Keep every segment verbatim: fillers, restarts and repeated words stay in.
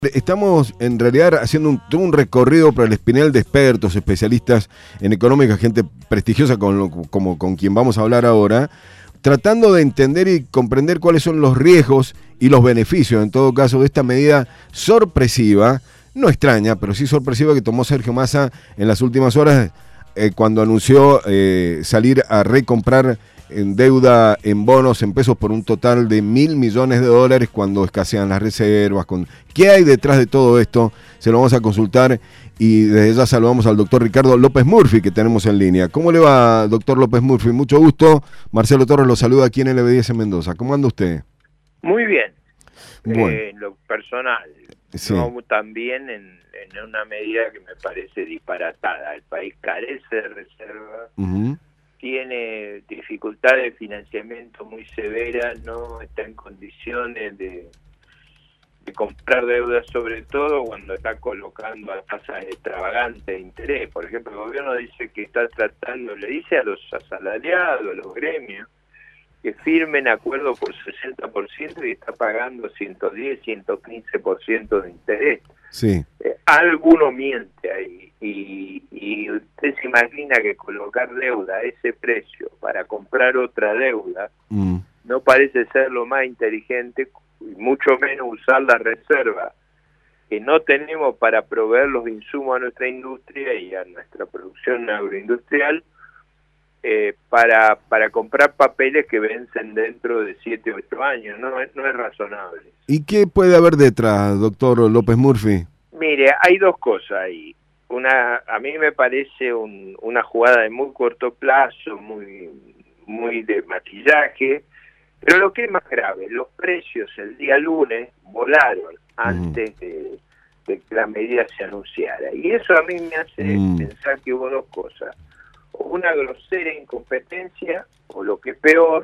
Estamos en realidad haciendo un, un recorrido por el espinel de expertos, especialistas en económica, gente prestigiosa con, como con quien vamos a hablar ahora, tratando de entender y comprender cuáles son los riesgos y los beneficios, en todo caso, de esta medida sorpresiva, no extraña, pero sí sorpresiva que tomó Sergio Massa en las últimas horas eh, cuando anunció eh, salir a recomprar en deuda en bonos en pesos por un total de mil millones de dólares cuando escasean las reservas. Con... ¿Qué hay detrás de todo esto? Se lo vamos a consultar y desde ya saludamos al doctor Ricardo López Murphy que tenemos en línea. ¿Cómo le va, doctor López Murphy? Mucho gusto. Marcelo Torres lo saluda aquí en L B diez en Mendoza. ¿Cómo anda usted? Muy bien. Bueno. Eh, lo personal, sí. No también en, en una medida que me parece disparatada. El país carece de reservas. Uh-huh. Tiene dificultades de financiamiento muy severas, no está en condiciones de, de comprar deuda, sobre todo cuando está colocando a tasas extravagantes de interés. Por ejemplo, el gobierno dice que está tratando, le dice a los asalariados, a los gremios, que firmen acuerdos por sesenta por ciento y está pagando ciento diez, ciento quince por ciento de interés. Sí. Eh, alguno miente ahí y, y usted se imagina que colocar deuda a ese precio para comprar otra deuda mm. no parece ser lo más inteligente, y mucho menos usar la reserva que no tenemos para proveer los insumos a nuestra industria y a nuestra producción agroindustrial eh, para para comprar papeles que vencen dentro de siete o ocho años. No es, no es razonable. ¿Y qué puede haber detrás, doctor López Murphy? Mire, hay dos cosas ahí. Una, a mí me parece un, una jugada de muy corto plazo, muy, muy de maquillaje, pero lo que es más grave, los precios el día lunes volaron antes de, de que la medida se anunciara. Y eso a mí me hace mm. pensar que hubo dos cosas. O una grosera incompetencia, o lo que es peor,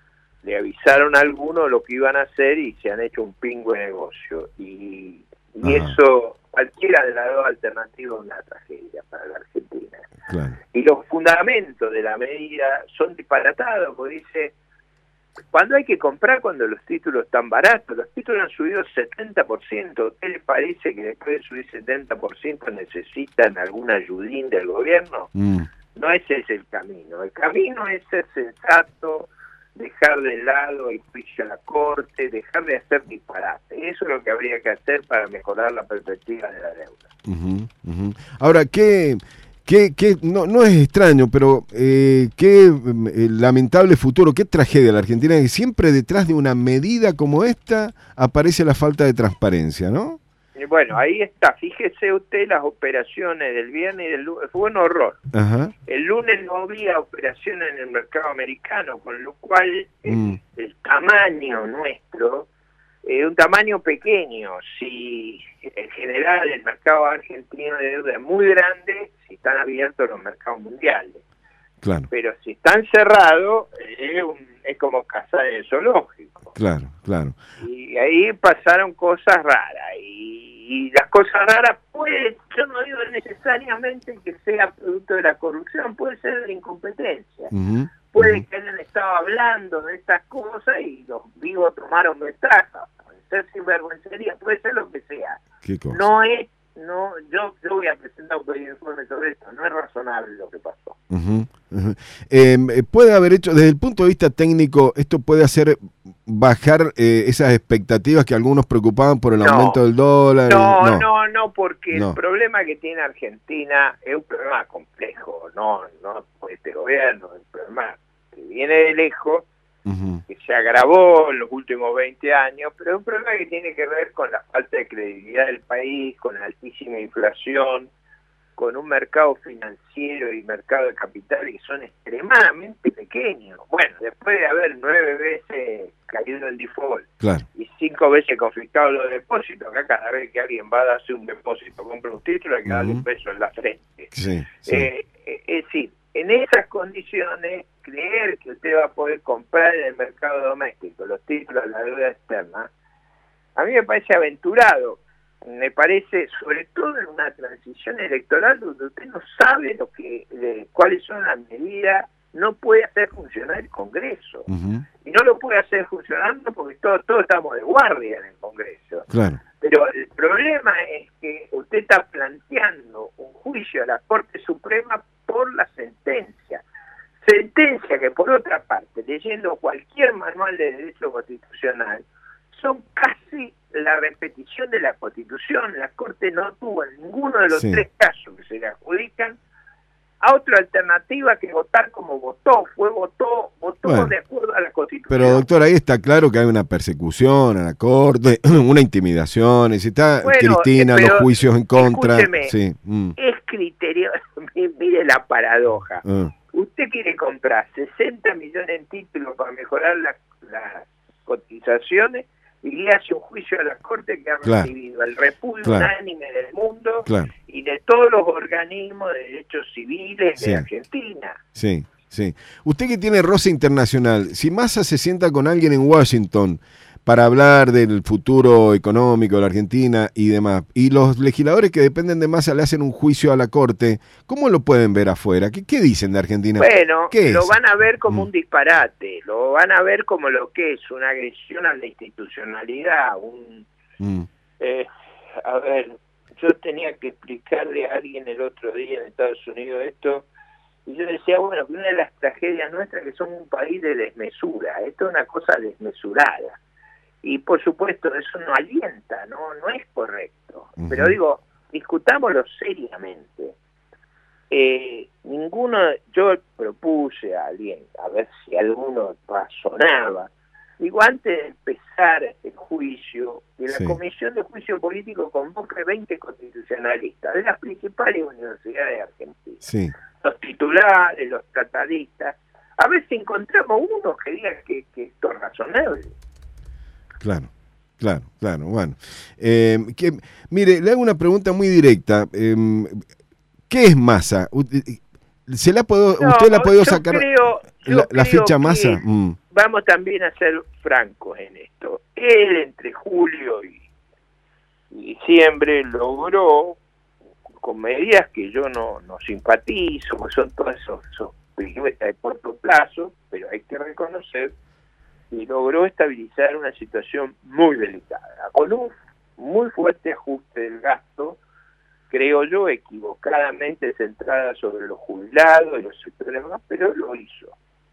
le avisaron a algunos lo que iban a hacer y se han hecho un pingo de negocio. Y, y eso, cualquiera de las dos alternativas es una tragedia para la Argentina. Claro. Y los fundamentos de la medida son disparatados, porque dice, cuando hay que comprar, cuando los títulos están baratos, los títulos han subido setenta por ciento. ¿A usted le parece que después de subir setenta por ciento necesitan algún ayudín del gobierno? Mm. No ese es el camino. El camino es ser sensato, dejar de lado el juicio a la corte, dejar de hacer disparate. Eso es lo que habría que hacer para mejorar la perspectiva de la deuda. Uh-huh, uh-huh. Ahora, ¿qué, qué, qué no, no es extraño, pero eh, qué eh, lamentable futuro, qué tragedia la Argentina, que siempre detrás de una medida como esta aparece la falta de transparencia, ¿no? Y bueno, ahí está. Fíjese usted las operaciones del viernes y del lunes. Fue un horror. Uh-huh. El lunes no había operaciones en el mercado americano, con lo cual mm. el, el tamaño nuestro es eh, un tamaño pequeño. Si en general el mercado argentino de deuda es muy grande, si están abiertos los mercados mundiales. Claro. Pero si están cerrados, es, un, es como cazar el zoológico. Claro, claro. Y ahí pasaron cosas raras. Y, y las cosas raras pueden, yo no digo necesariamente que sea producto de la corrupción, puede ser de la incompetencia. Uh-huh. Puede uh-huh. que hayan estado hablando de estas cosas y los vivos tomaron ventaja. Puede ser sinvergüencería, puede ser lo que sea. ¿Qué cosa? No es, no, yo, yo voy a presentar un pedido de informe sobre esto, no es razonable lo que pasó. Uh-huh. Uh-huh. Eh, puede haber hecho, desde el punto de vista técnico, esto puede hacer bajar eh, esas expectativas que algunos preocupaban por el no, aumento del dólar. No, no, no, no porque no. el problema que tiene Argentina es un problema complejo, no, no por este gobierno, es un problema que viene de lejos, uh-huh. que se agravó en los últimos veinte años, pero es un problema que tiene que ver con la falta de credibilidad del país, con la altísima inflación, con un mercado financiero y mercado de capital que son extremadamente pequeños. Bueno, después de haber nueve veces caído el default claro. y cinco veces confiscado los depósitos, acá cada vez que alguien va a darse un depósito, compra un título, hay que uh-huh. darle un peso en la frente. Sí, sí. Eh, eh, es decir, en esas condiciones, creer que usted va a poder comprar en el mercado doméstico los títulos de la deuda externa, a mí me parece aventurado. Me parece, sobre todo en una transición electoral donde usted no sabe lo que, de, cuáles son las medidas no puede hacer funcionar el Congreso. Uh-huh. Y no lo puede hacer funcionando porque todos todo estamos de guardia en el Congreso. Claro. Pero el problema es que usted está planteando un juicio a la Corte Suprema por la sentencia. Sentencia que, por otra parte, leyendo cualquier manual de derecho constitucional, son casi la repetición de la Constitución. La Corte no tuvo en ninguno de los sí. tres casos que se le adjudican a otra alternativa que votar como votó, fue votó, votó bueno, de acuerdo a la Constitución. Pero doctor, ahí está claro que hay una persecución a la Corte, una intimidación, y si está bueno, Cristina, los juicios en contra. Sí. Mm. Es criterio, mire la paradoja. Uh. Usted quiere comprar sesenta millones en títulos para mejorar las la cotizaciones y le hace un juicio a la Corte que ha claro. recibido el repudio claro. unánime del mundo claro. y de todos los organismos de derechos civiles sí. de Argentina. Sí, sí. Usted que tiene roce internacional, si Massa se sienta con alguien en Washington para hablar del futuro económico de la Argentina y demás, y los legisladores que dependen de Massa le hacen un juicio a la Corte, ¿cómo lo pueden ver afuera? ¿Qué, qué dicen de Argentina? Bueno, ¿Qué lo es? van a ver como mm. un disparate, lo van a ver como lo que es una agresión a la institucionalidad, un... Mm. Eh, a ver, yo tenía que explicarle a alguien el otro día en Estados Unidos esto, y yo decía, bueno, que una de las tragedias nuestras es que somos un país de desmesura, esto es una cosa desmesurada. Y por supuesto eso no alienta, no no es correcto. Uh-huh. Pero digo, discutámoslo seriamente. Eh, ninguno, yo propuse a alguien, a ver si alguno razonaba. Digo, antes de empezar el juicio, que la sí. Comisión de Juicio Político convoque veinte constitucionalistas de las principales universidades de Argentina. Sí. Los titulares, los tratadistas. A ver si encontramos uno que diga que, que esto es razonable. Claro, claro, claro. Bueno, eh, que, mire, le hago una pregunta muy directa. Eh, ¿Qué es Massa? ¿Se la puedo, no, ¿Usted la ha podido sacar creo, la, la ficha Massa? Mm. Vamos también a ser francos en esto. Él entre julio y, y diciembre logró, con medidas que yo no, no simpatizo, que son todas esos, esos proyectos de corto plazo, pero hay que reconocer y logró estabilizar una situación muy delicada, con un muy fuerte ajuste del gasto, creo yo, equivocadamente centrada sobre los jubilados y los sectores más, pero lo hizo.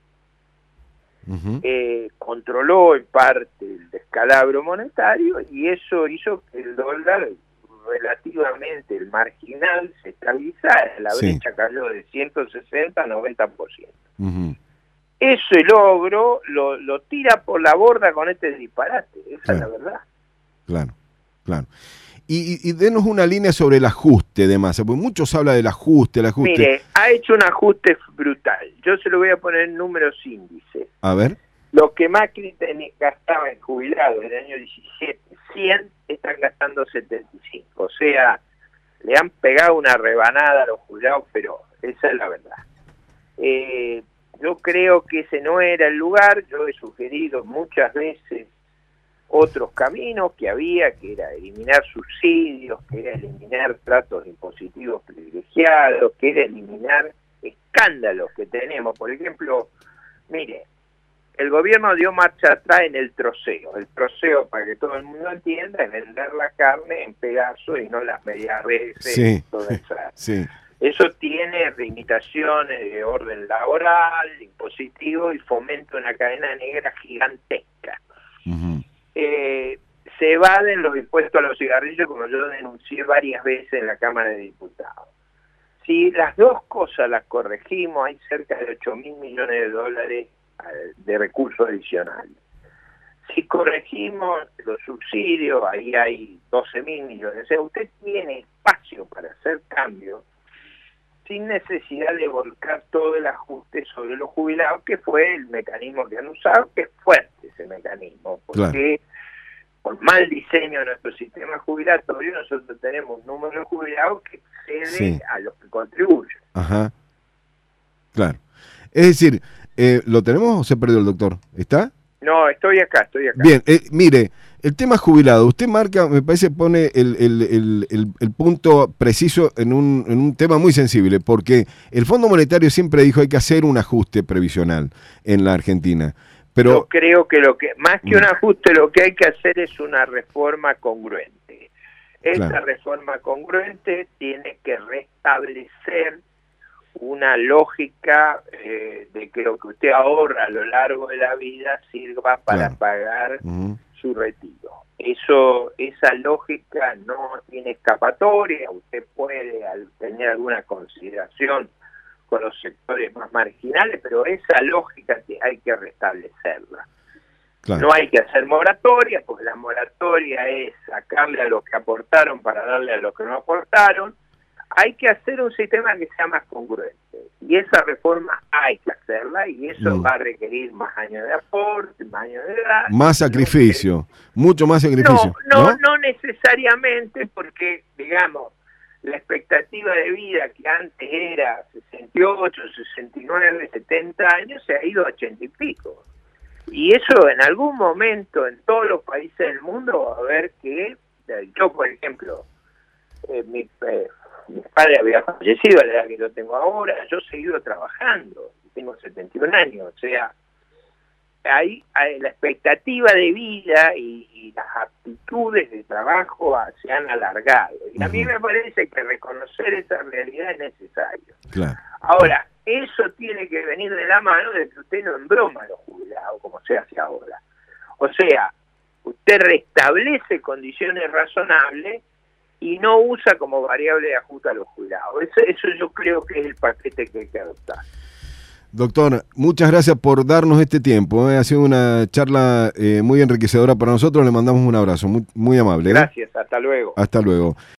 Uh-huh. Eh, controló en parte el descalabro monetario y eso hizo que el dólar relativamente, el marginal, se estabilizara. La sí. brecha cayó de ciento sesenta a noventa por ciento. Uh-huh. Ese logro lo, lo tira por la borda con este disparate, esa claro. es la verdad. Claro, claro. Y, y, y denos una línea sobre el ajuste de Massa, porque muchos hablan del ajuste, el ajuste. Mire, ha hecho un ajuste brutal. Yo se lo voy a poner en números índices. A ver. Lo que Macri ten, gastaba en jubilados en el año diecisiete, cien, están gastando setenta y cinco. O sea, le han pegado una rebanada a los jubilados, pero esa es la verdad. Eh... Yo creo que ese no era el lugar, yo he sugerido muchas veces otros caminos que había, que era eliminar subsidios, que era eliminar tratos impositivos privilegiados, que era eliminar escándalos que tenemos. Por ejemplo, mire, el gobierno dio marcha atrás en el troceo. El troceo, para que todo el mundo entienda, es vender la carne en pedazos y no las medias veces. Sí, toda esa. sí. Eso tiene limitaciones de orden laboral, impositivo y fomenta una cadena negra gigantesca. Uh-huh. Eh, se evaden los impuestos a los cigarrillos, como yo denuncié varias veces en la Cámara de Diputados. Si las dos cosas las corregimos, hay cerca de ocho mil millones de dólares de recursos adicionales. Si corregimos los subsidios, ahí hay doce mil millones. O sea, usted tiene espacio para hacer cambios sin necesidad de volcar todo el ajuste sobre los jubilados, que fue el mecanismo que han usado, que es fuerte ese mecanismo, porque claro. por mal diseño de nuestro sistema jubilatorio, nosotros tenemos un número de jubilados que excede sí. a los que contribuyen. Ajá, claro. Es decir, eh, ¿lo tenemos o se perdió el doctor? ¿Está? No, estoy acá, estoy acá. Bien, eh, mire, El tema jubilado, usted marca, me parece, pone el, el, el, el, el punto preciso en un, en un tema muy sensible, porque el Fondo Monetario siempre dijo hay que hacer un ajuste previsional en la Argentina. Pero yo creo que lo que más que un ajuste, lo que hay que hacer es una reforma congruente. Esta claro. reforma congruente tiene que restablecer una lógica eh, de que lo que usted ahorra a lo largo de la vida sirva para claro. pagar uh-huh. su retiro. Eso, esa lógica no tiene escapatoria. Usted puede tener alguna consideración con los sectores más marginales, pero esa lógica hay que restablecerla. Claro. No hay que hacer moratoria, porque la moratoria es sacarle a los que aportaron para darle a los que no aportaron. Hay que hacer un sistema que sea más congruente. Y esa reforma hay que hacerla, y eso mm. va a requerir más años de aporte, más años de edad. Más sacrificio, no, mucho más sacrificio. No, no, no, no necesariamente, porque, digamos, la expectativa de vida que antes era sesenta y ocho, sesenta y nueve, setenta años, se ha ido a ochenta y pico. Y eso en algún momento en todos los países del mundo va a haber que, yo por ejemplo, eh, mi, eh, mi padre había fallecido a la edad que yo tengo ahora, yo he seguido trabajando, tengo setenta y un años, o sea, hay, hay la expectativa de vida y, y las aptitudes de trabajo se han alargado. Y a mí me parece que reconocer esa realidad es necesario. Claro. Ahora, eso tiene que venir de la mano de que usted no embroma a los jubilados, como se hace ahora. O sea, usted restablece condiciones razonables y no usa como variable de ajuste a los jubilados. Eso, eso yo creo que es el paquete que hay que adoptar. Doctor, muchas gracias por darnos este tiempo. ¿eh? Ha sido una charla eh, muy enriquecedora para nosotros. Le mandamos un abrazo, muy, muy amable. ¿eh? Gracias, hasta luego. Hasta luego.